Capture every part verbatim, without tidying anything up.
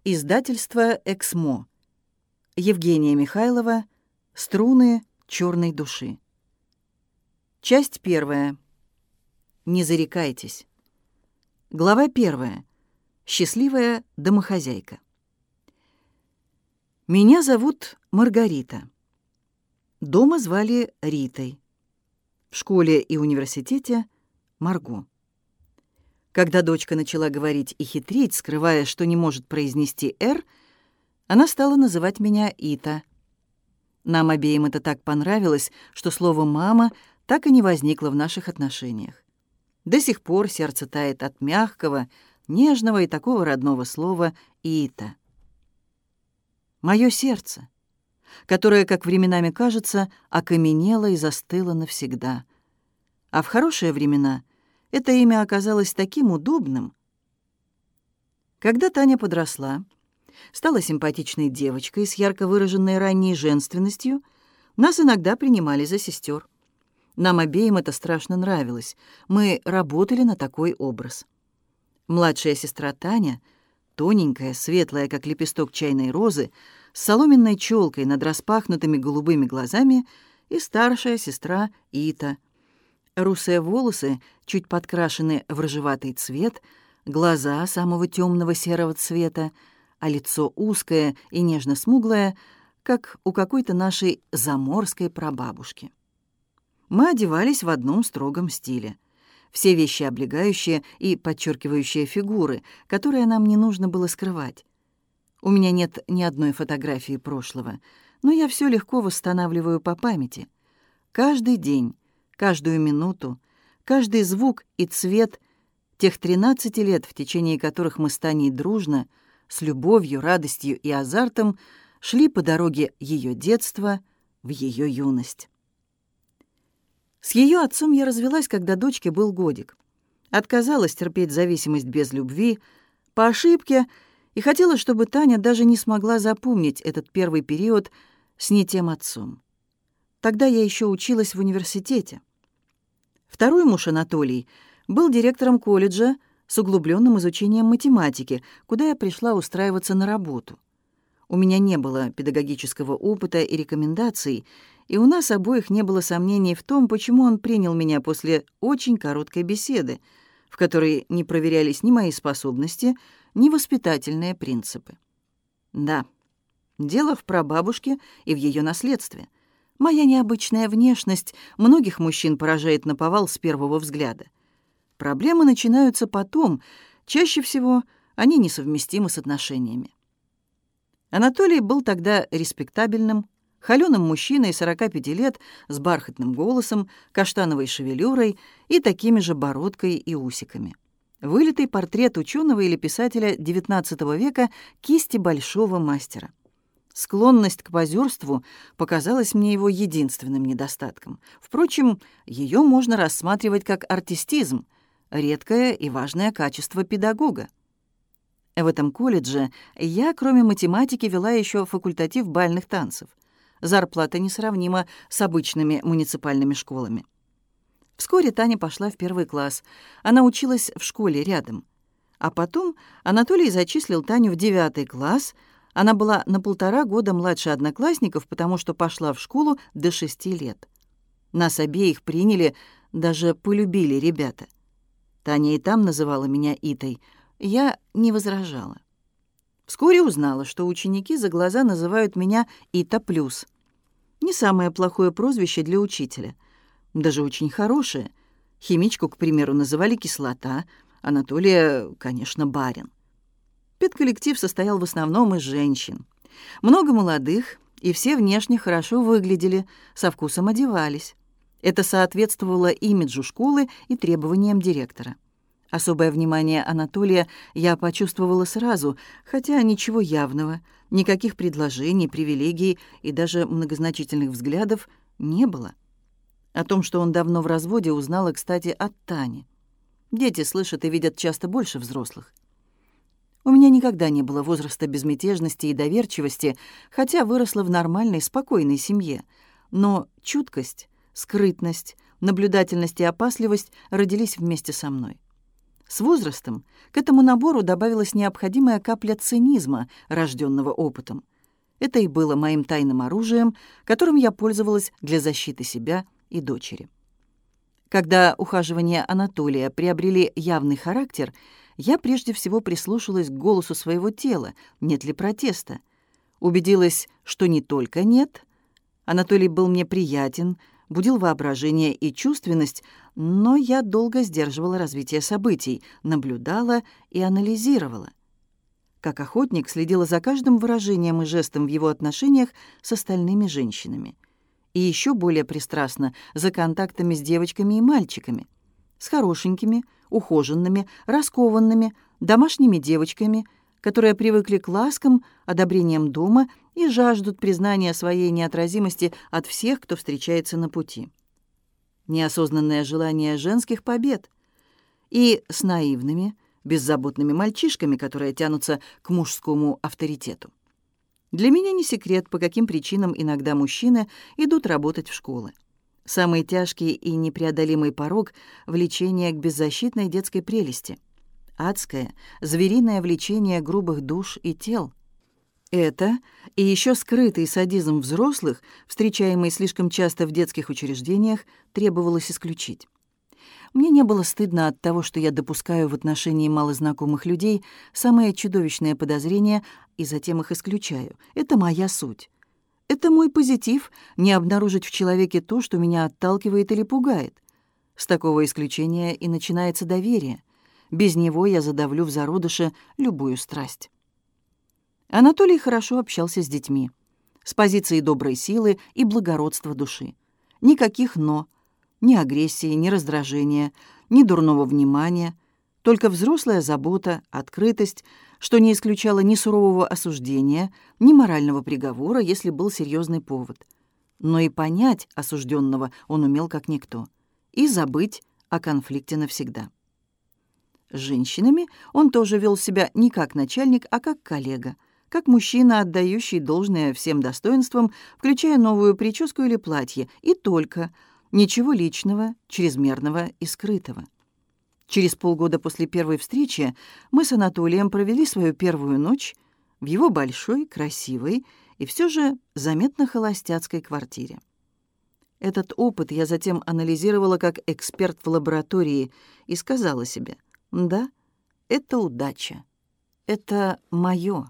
Издательство «Эксмо». Евгения Михайлова. «Струны черной души». Часть первая. Не зарекайтесь. Глава первая. Счастливая домохозяйка. Меня зовут Маргарита. Дома звали Ритой. В школе и университете — Марго. Когда дочка начала говорить и хитрить, скрывая, что не может произнести «р», она стала называть меня Ита. Нам обеим это так понравилось, что слово «мама» так и не возникло в наших отношениях. До сих пор сердце тает от мягкого, нежного и такого родного слова «Ита». Моё сердце, которое, как временами кажется, окаменело и застыло навсегда. А в хорошие времена это имя оказалось таким удобным. Когда Таня подросла, стала симпатичной девочкой с ярко выраженной ранней женственностью, нас иногда принимали за сестер. Нам обеим это страшно нравилось. Мы работали на такой образ. Младшая сестра Таня, тоненькая, светлая, как лепесток чайной розы, с соломенной челкой над распахнутыми голубыми глазами, и старшая сестра Ита. Русые волосы чуть подкрашены в рыжеватый цвет, глаза самого темного серого цвета, а лицо узкое и нежно-смуглое, как у какой-то нашей заморской прабабушки. Мы одевались в одном строгом стиле. Все вещи облегающие и подчеркивающие фигуры, которые нам не нужно было скрывать. У меня нет ни одной фотографии прошлого, но я все легко восстанавливаю по памяти. Каждый день, каждую минуту, каждый звук и цвет тех тринадцати лет, в течение которых мы с Таней дружно, с любовью, радостью и азартом шли по дороге ее детства в ее юность. С ее отцом я развелась, когда дочке был годик. Отказалась терпеть зависимость без любви, по ошибке, и хотела, чтобы Таня даже не смогла запомнить этот первый период с не тем отцом. Тогда я еще училась в университете. Второй муж, Анатолий, был директором колледжа с углубленным изучением математики, куда я пришла устраиваться на работу. У меня не было педагогического опыта и рекомендаций, и у нас обоих не было сомнений в том, почему он принял меня после очень короткой беседы, в которой не проверялись ни мои способности, ни воспитательные принципы. Да, дело в прабабушке и в ее наследстве. Моя необычная внешность многих мужчин поражает наповал с первого взгляда. Проблемы начинаются потом, чаще всего они несовместимы с отношениями. Анатолий был тогда респектабельным, холёным мужчиной сорока пяти лет с бархатным голосом, каштановой шевелюрой и такими же бородкой и усиками. Вылитый портрет ученого или писателя девятнадцатого века кисти большого мастера. Склонность к позерству показалась мне его единственным недостатком. Впрочем, ее можно рассматривать как артистизм, редкое и важное качество педагога. В этом колледже я, кроме математики, вела еще факультатив бальных танцев. Зарплата несравнима с обычными муниципальными школами. Вскоре Таня пошла в первый класс. Она училась в школе рядом. А потом Анатолий зачислил Таню в девятый класс. Она была на полтора года младше одноклассников, потому что пошла в школу до шести лет. Нас обеих приняли, даже полюбили ребята. Таня и там называла меня Итой. Я не возражала. Вскоре узнала, что ученики за глаза называют меня Ита Плюс. Не самое плохое прозвище для учителя. Даже очень хорошее. Химичку, к примеру, называли Кислота, Анатолия, конечно, Барин. Педколлектив состоял в основном из женщин. Много молодых, и все внешне хорошо выглядели, со вкусом одевались. Это соответствовало имиджу школы и требованиям директора. Особое внимание Анатолия я почувствовала сразу, хотя ничего явного, никаких предложений, привилегий и даже многозначительных взглядов не было. О том, что он давно в разводе, узнала, кстати, от Тани. Дети слышат и видят часто больше взрослых. У меня никогда не было возраста безмятежности и доверчивости, хотя выросла в нормальной, спокойной семье. Но чуткость, скрытность, наблюдательность и опасливость родились вместе со мной. С возрастом к этому набору добавилась необходимая капля цинизма, рожденного опытом. Это и было моим тайным оружием, которым я пользовалась для защиты себя и дочери. Когда ухаживания Анатолия приобрели явный характер, я прежде всего прислушалась к голосу своего тела, нет ли протеста. Убедилась, что не только нет. Анатолий был мне приятен, будил воображение и чувственность, но я долго сдерживала развитие событий, наблюдала и анализировала. Как охотник следила за каждым выражением и жестом в его отношениях с остальными женщинами. И еще более пристрастно за контактами с девочками и мальчиками, с хорошенькими, ухоженными, раскованными, домашними девочками, которые привыкли к ласкам, одобрениям дома и жаждут признания своей неотразимости от всех, кто встречается на пути. Неосознанное желание женских побед. И с наивными, беззаботными мальчишками, которые тянутся к мужскому авторитету. Для меня не секрет, по каким причинам иногда мужчины идут работать в школы. Самый тяжкий и непреодолимый порог — влечение к беззащитной детской прелести. Адское, звериное влечение грубых душ и тел. Это и еще скрытый садизм взрослых, встречаемый слишком часто в детских учреждениях, требовалось исключить. Мне не было стыдно от того, что я допускаю в отношении малознакомых людей самые чудовищные подозрения и затем их исключаю. Это моя суть. Это мой позитив — не обнаружить в человеке то, что меня отталкивает или пугает. С такого исключения и начинается доверие. Без него я задавлю в зародыше любую страсть. Анатолий хорошо общался с детьми, с позиции доброй силы и благородства души. Никаких «но». Ни агрессии, ни раздражения, ни дурного внимания, только взрослая забота, открытость, что не исключало ни сурового осуждения, ни морального приговора, если был серьезный повод. Но и понять осужденного он умел как никто, и забыть о конфликте навсегда. С женщинами он тоже вел себя не как начальник, а как коллега, как мужчина, отдающий должное всем достоинствам, включая новую прическу или платье, и только. Ничего личного, чрезмерного и скрытого. Через полгода после первой встречи мы с Анатолием провели свою первую ночь в его большой, красивой и все же заметно холостяцкой квартире. Этот опыт я затем анализировала как эксперт в лаборатории и сказала себе: да, это удача, это моё.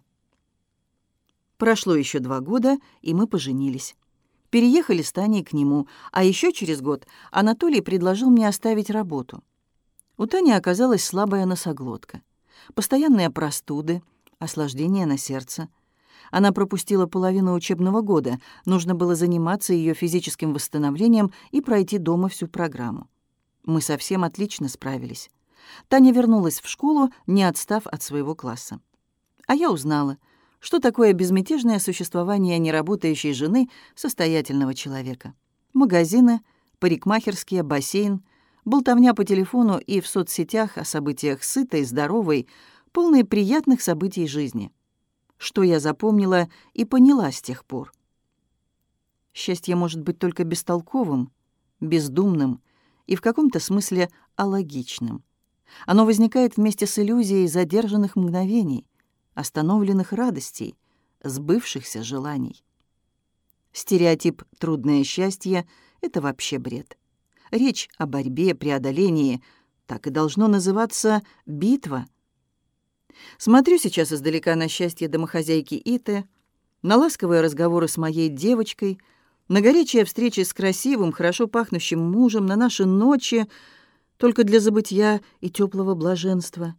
Прошло еще два года, и мы поженились. Переехали с Таней к нему, а еще через год Анатолий предложил мне оставить работу. У Тани оказалась слабая носоглотка, постоянные простуды, осложнения на сердце. Она пропустила половину учебного года, нужно было заниматься ее физическим восстановлением и пройти дома всю программу. Мы совсем отлично справились. Таня вернулась в школу, не отстав от своего класса. А я узнала, что такое безмятежное существование неработающей жены состоятельного человека. Магазины, парикмахерские, бассейн, болтовня по телефону и в соцсетях о событиях сытой, здоровой, полной приятных событий жизни. Что я запомнила и поняла с тех пор. Счастье может быть только бестолковым, бездумным и в каком-то смысле алогичным. Оно возникает вместе с иллюзией задержанных мгновений, остановленных радостей, сбывшихся желаний. Стереотип «трудное счастье» — это вообще бред. Речь о борьбе, преодолении, так и должно называться «битва». Смотрю сейчас издалека на счастье домохозяйки Иты, на ласковые разговоры с моей девочкой, на горячие встречи с красивым, хорошо пахнущим мужем, на наши ночи только для забытья и теплого блаженства.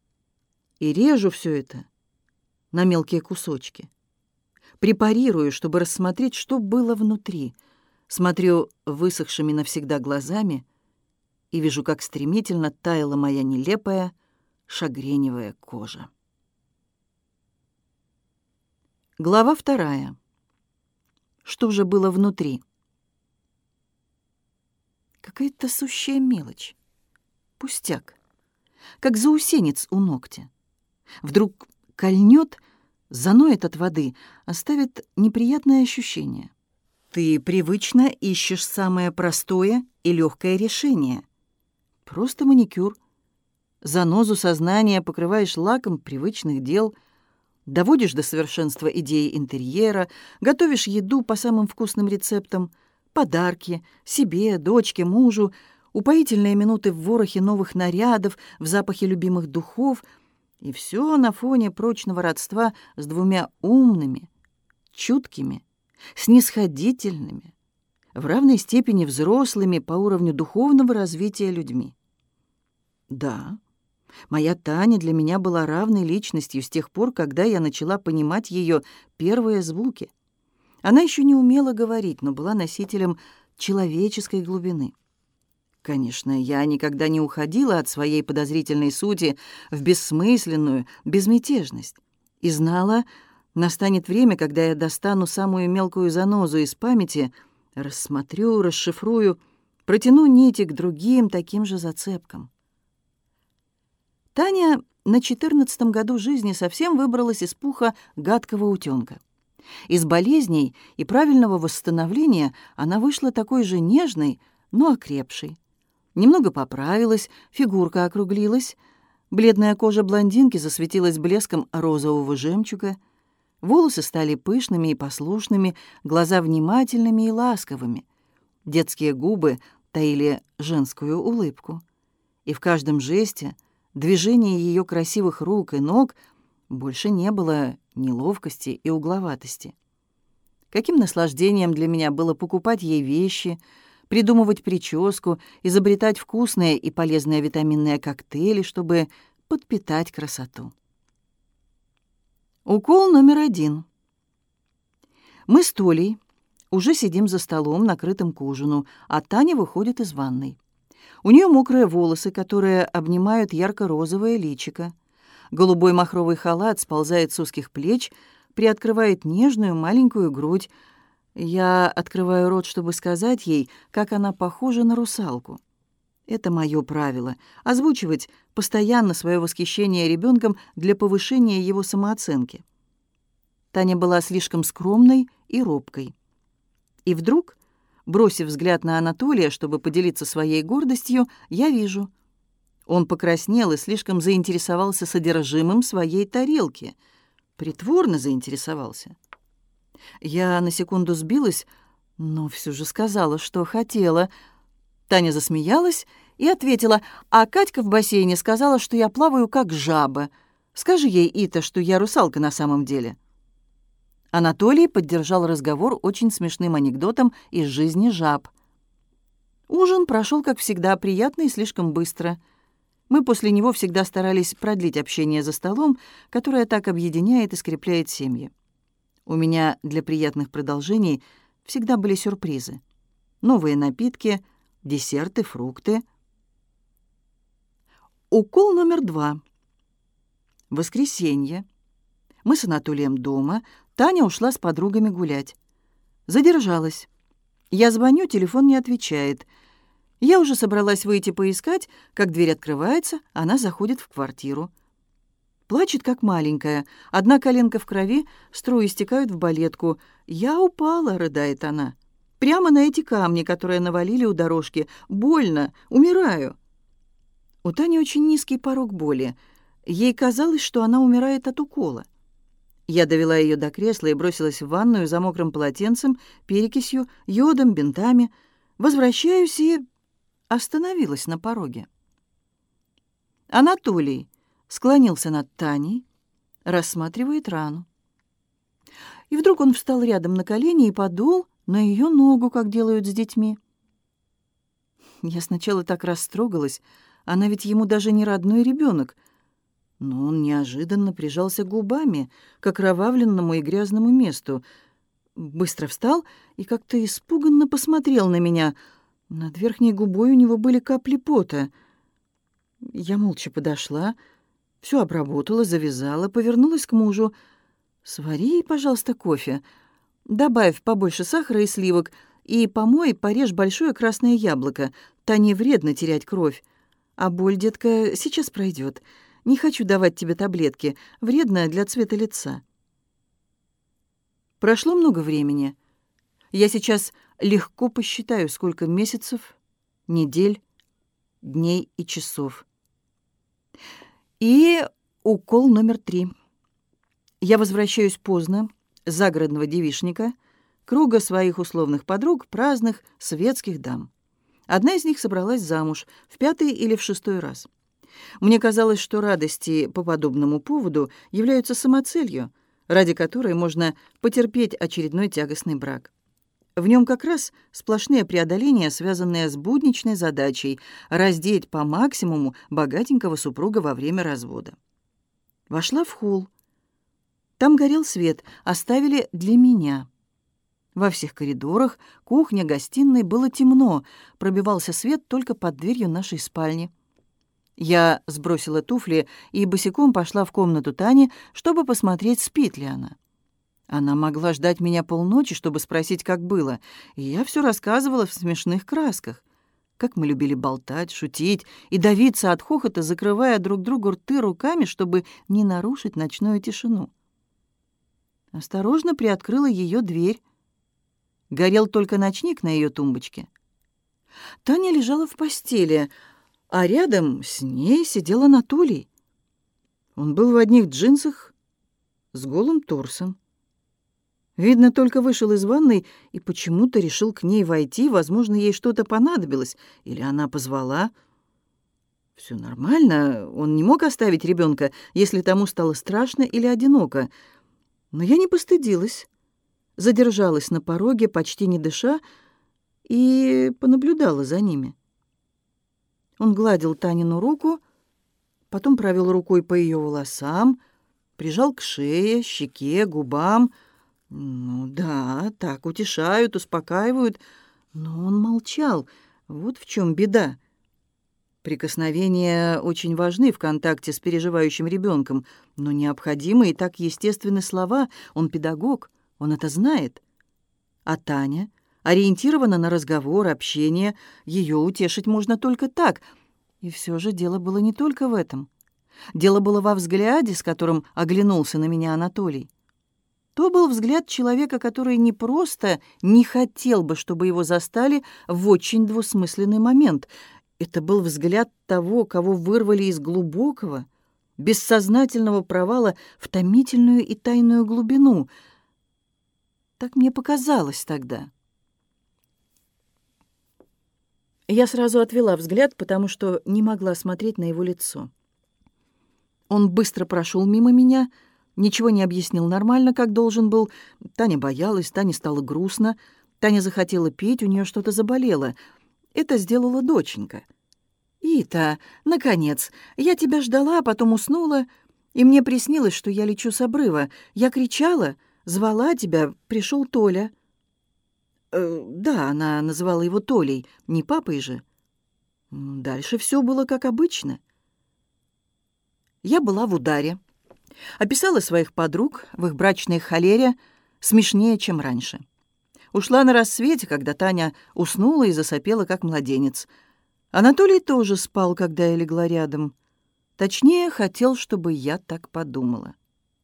И режу все это на мелкие кусочки. Препарирую, чтобы рассмотреть, что было внутри. Смотрю высохшими навсегда глазами и вижу, как стремительно таяла моя нелепая шагреневая кожа. Глава вторая. Что же было внутри? Какая-то сущая мелочь. Пустяк. Как заусенец у ногтя. Вдруг кольнет, заноет от воды, оставит неприятное ощущение. Ты привычно ищешь самое простое и легкое решение. Просто маникюр. занозу сознания покрываешь лаком привычных дел, доводишь до совершенства идеи интерьера, готовишь еду по самым вкусным рецептам, подарки себе, дочке, мужу, упоительные минуты в ворохе новых нарядов, в запахе любимых духов, и все на фоне прочного родства с двумя умными, чуткими, снисходительными, в равной степени взрослыми по уровню духовного развития людьми. Да, моя Таня для меня была равной личностью с тех пор, когда я начала понимать ее первые звуки. Она еще не умела говорить, но была носителем человеческой глубины. Конечно, я никогда не уходила от своей подозрительной сути в бессмысленную безмятежность и знала, настанет время, когда я достану самую мелкую занозу из памяти, рассмотрю, расшифрую, протяну нити к другим таким же зацепкам. Таня на четырнадцатом году жизни совсем выбралась из пуха гадкого утёнка. Из болезней и правильного восстановления она вышла такой же нежной, но окрепшей. Немного поправилась, фигурка округлилась, бледная кожа блондинки засветилась блеском розового жемчуга, волосы стали пышными и послушными, глаза внимательными и ласковыми, детские губы таили женскую улыбку. И в каждом жесте, движении ее красивых рук и ног больше не было неловкости и угловатости. Каким наслаждением для меня было покупать ей вещи, придумывать прическу, изобретать вкусные и полезные витаминные коктейли, чтобы подпитать красоту. Укол номер один. Мы с Толей уже сидим за столом, накрытым к ужину, а Таня выходит из ванной. У нее мокрые волосы, которые обнимают ярко-розовое личико. Голубой махровый халат сползает с узких плеч, приоткрывает нежную маленькую грудь. Я открываю рот, чтобы сказать ей, как она похожа на русалку. Это мое правило — озвучивать постоянно свое восхищение ребенком для повышения его самооценки. Таня была слишком скромной и робкой. И вдруг, бросив взгляд на Анатолия, чтобы поделиться своей гордостью, я вижу. Он покраснел и слишком заинтересовался содержимым своей тарелки. Притворно заинтересовался. Я на секунду сбилась, но все же сказала, что хотела. Таня засмеялась и ответила: «А Катька в бассейне сказала, что я плаваю как жаба. Скажи ей, Ита, что я русалка на самом деле». Анатолий поддержал разговор очень смешным анекдотом из жизни жаб. Ужин прошел, как всегда, приятно и слишком быстро. Мы после него всегда старались продлить общение за столом, которое так объединяет и скрепляет семьи. У меня для приятных продолжений всегда были сюрпризы. Новые напитки, десерты, фрукты. Укол номер два. Воскресенье. Мы с Анатолием дома. Таня ушла с подругами гулять. Задержалась. Я звоню, телефон не отвечает. Я уже собралась выйти поискать, как дверь открывается, она заходит в квартиру. Плачет, как маленькая. Одна коленка в крови, струи стекают в балетку. «Я упала», — рыдает она. «Прямо на эти камни, которые навалили у дорожки. Больно, умираю». У Тани очень низкий порог боли. Ей казалось, что она умирает от укола. Я довела ее до кресла и бросилась в ванную за мокрым полотенцем, перекисью, йодом, бинтами. Возвращаюсь и остановилась на пороге. Анатолий склонился над Таней, рассматривает рану. И вдруг он встал рядом на колени и подул на ее ногу, как делают с детьми. Я сначала так растрогалась, она ведь ему даже не родной ребенок, но он неожиданно прижался губами к окровавленному и грязному месту, быстро встал и как-то испуганно посмотрел на меня. Над верхней губой у него были капли пота. Я молча подошла, все обработала, завязала, повернулась к мужу. «Свари, пожалуйста, кофе. Добавь побольше сахара и сливок, и помой, порежь большое красное яблоко. Тане вредно терять кровь. А боль, детка, сейчас пройдет. Не хочу давать тебе таблетки. Вредно для цвета лица». Прошло много времени. Я сейчас легко посчитаю, сколько месяцев, недель, дней и часов. И укол номер три. Я возвращаюсь поздно, с загородного девичника, круга своих условных подруг, праздных, светских дам. Одна из них собралась замуж в пятый или в шестой раз. Мне казалось, что радости по подобному поводу являются самоцелью, ради которой можно потерпеть очередной тягостный брак. В нем как раз сплошные преодоления, связанные с будничной задачей раздеть по максимуму богатенького супруга во время развода. Вошла в холл. Там горел свет, оставили для меня. Во всех коридорах, кухне, гостиной было темно, пробивался свет только под дверью нашей спальни. Я сбросила туфли и босиком пошла в комнату Тани, чтобы посмотреть, спит ли она. Она могла ждать меня полночи, чтобы спросить, как было, и я все рассказывала в смешных красках. Как мы любили болтать, шутить и давиться от хохота, закрывая друг другу рты руками, чтобы не нарушить ночную тишину. Осторожно приоткрыла ее дверь. Горел только ночник на ее тумбочке. Таня лежала в постели, а рядом с ней сидел Анатолий. Он был в одних джинсах с голым торсом. Видно, только вышел из ванной и почему-то решил к ней войти. Возможно, ей что-то понадобилось, или она позвала. Все нормально, он не мог оставить ребенка, если тому стало страшно или одиноко. Но я не постыдилась. Задержалась на пороге, почти не дыша, и понаблюдала за ними. Он гладил Танину руку, потом провел рукой по ее волосам, прижал к шее, щеке, губам. Ну да, так утешают, успокаивают, но он молчал. Вот в чем беда. Прикосновения очень важны в контакте с переживающим ребенком, но необходимы и так естественны слова. Он педагог. Он это знает. А Таня ориентирована на разговор, общение. Ее утешить можно только так. И все же дело было не только в этом. Дело было во взгляде, с которым оглянулся на меня Анатолий. То был взгляд человека, который не просто не хотел бы, чтобы его застали в очень двусмысленный момент. Это был взгляд того, кого вырвали из глубокого, бессознательного провала в томительную и тайную глубину. Так мне показалось тогда. Я сразу отвела взгляд, потому что не могла смотреть на его лицо. Он быстро прошел мимо меня, ничего не объяснил нормально, как должен был. Таня боялась, Тане стало грустно. Таня захотела петь, у нее что-то заболело. Это сделала доченька. «Ита, наконец, я тебя ждала, а потом уснула, и мне приснилось, что я лечу с обрыва. Я кричала, звала тебя, пришел Толя». Э, да, она называла его Толей, не папой же. Дальше все было как обычно. Я была в ударе. Описала своих подруг в их брачной холере смешнее, чем раньше. Ушла на рассвете, когда Таня уснула и засопела, как младенец. Анатолий тоже спал, когда я легла рядом. Точнее, хотел, чтобы я так подумала.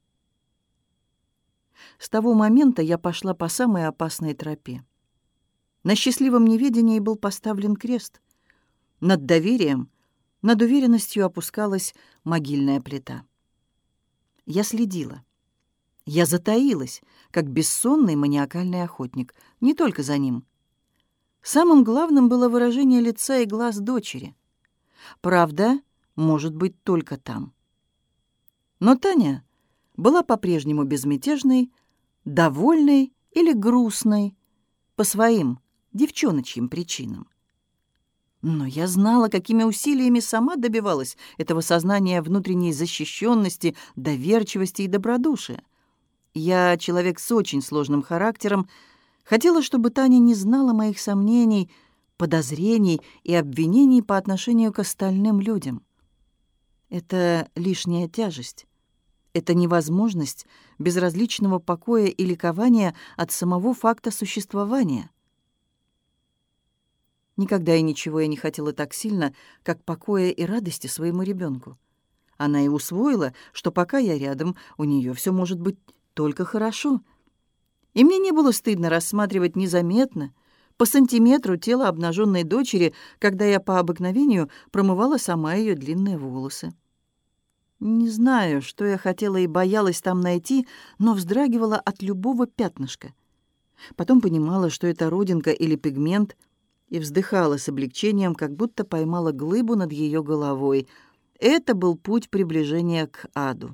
С того момента я пошла по самой опасной тропе. На счастливом неведении был поставлен крест. Над доверием, над уверенностью опускалась могильная плита. Я следила. Я затаилась, как бессонный маниакальный охотник, не только за ним. Самым главным было выражение лица и глаз дочери. Правда, может быть, только там. Но Таня была по-прежнему безмятежной, довольной или грустной по своим девчоночьим причинам. Но я знала, какими усилиями сама добивалась этого сознания внутренней защищенности, доверчивости и добродушия. Я, человек с очень сложным характером, хотела, чтобы Таня не знала моих сомнений, подозрений и обвинений по отношению к остальным людям. Это лишняя тяжесть. Это невозможность безразличного покоя и ликования от самого факта существования. Никогда и ничего я не хотела так сильно, как покоя и радости своему ребенку. Она и усвоила, что пока я рядом, у нее все может быть только хорошо. И мне не было стыдно рассматривать незаметно, по сантиметру тело обнаженной дочери, когда я по обыкновению промывала сама ее длинные волосы. Не знаю, что я хотела и боялась там найти, но вздрагивала от любого пятнышка. Потом понимала, что это родинка или пигмент, и вздыхала с облегчением, как будто поймала глыбу над ее головой. Это был путь приближения к аду.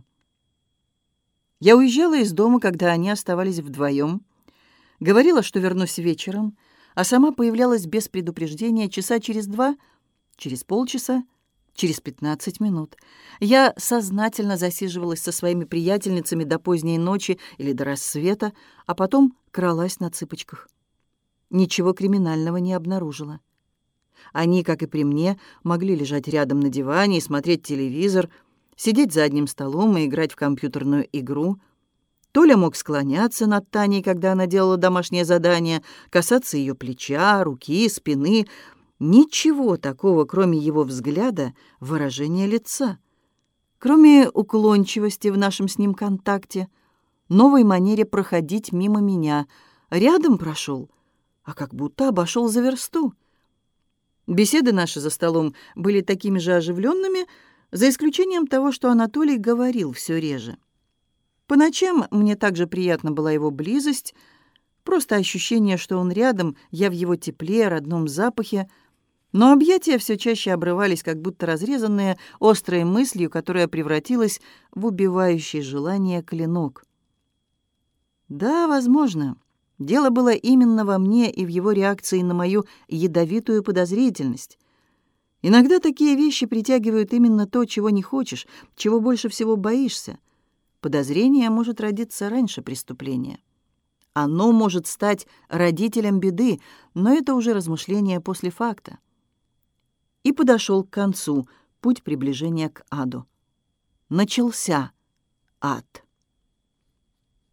Я уезжала из дома, когда они оставались вдвоем, говорила, что вернусь вечером, а сама появлялась без предупреждения часа через два, через полчаса, через пятнадцать минут. Я сознательно засиживалась со своими приятельницами до поздней ночи или до рассвета, а потом кралась на цыпочках. Ничего криминального не обнаружила. Они, как и при мне, могли лежать рядом на диване и смотреть телевизор, сидеть за одним столом и играть в компьютерную игру. Толя мог склоняться над Таней, когда она делала домашнее задание, касаться ее плеча, руки, спины. Ничего такого, кроме его взгляда, выражения лица. Кроме уклончивости в нашем с ним контакте, новой манере проходить мимо меня. Рядом прошел, а как будто обошел за версту. Беседы наши за столом были такими же оживленными, за исключением того, что Анатолий говорил все реже. По ночам мне также приятна была его близость, просто ощущение, что он рядом, я в его тепле, родном запахе, но объятия все чаще обрывались, как будто разрезанные острой мыслью, которая превратилась в убивающее желание клинок. Да, возможно, дело было именно во мне и в его реакции на мою ядовитую подозрительность. Иногда такие вещи притягивают именно то, чего не хочешь, чего больше всего боишься. Подозрение может родиться раньше преступления. Оно может стать родителем беды, но это уже размышление после факта. И подошел к концу путь приближения к аду. Начался ад.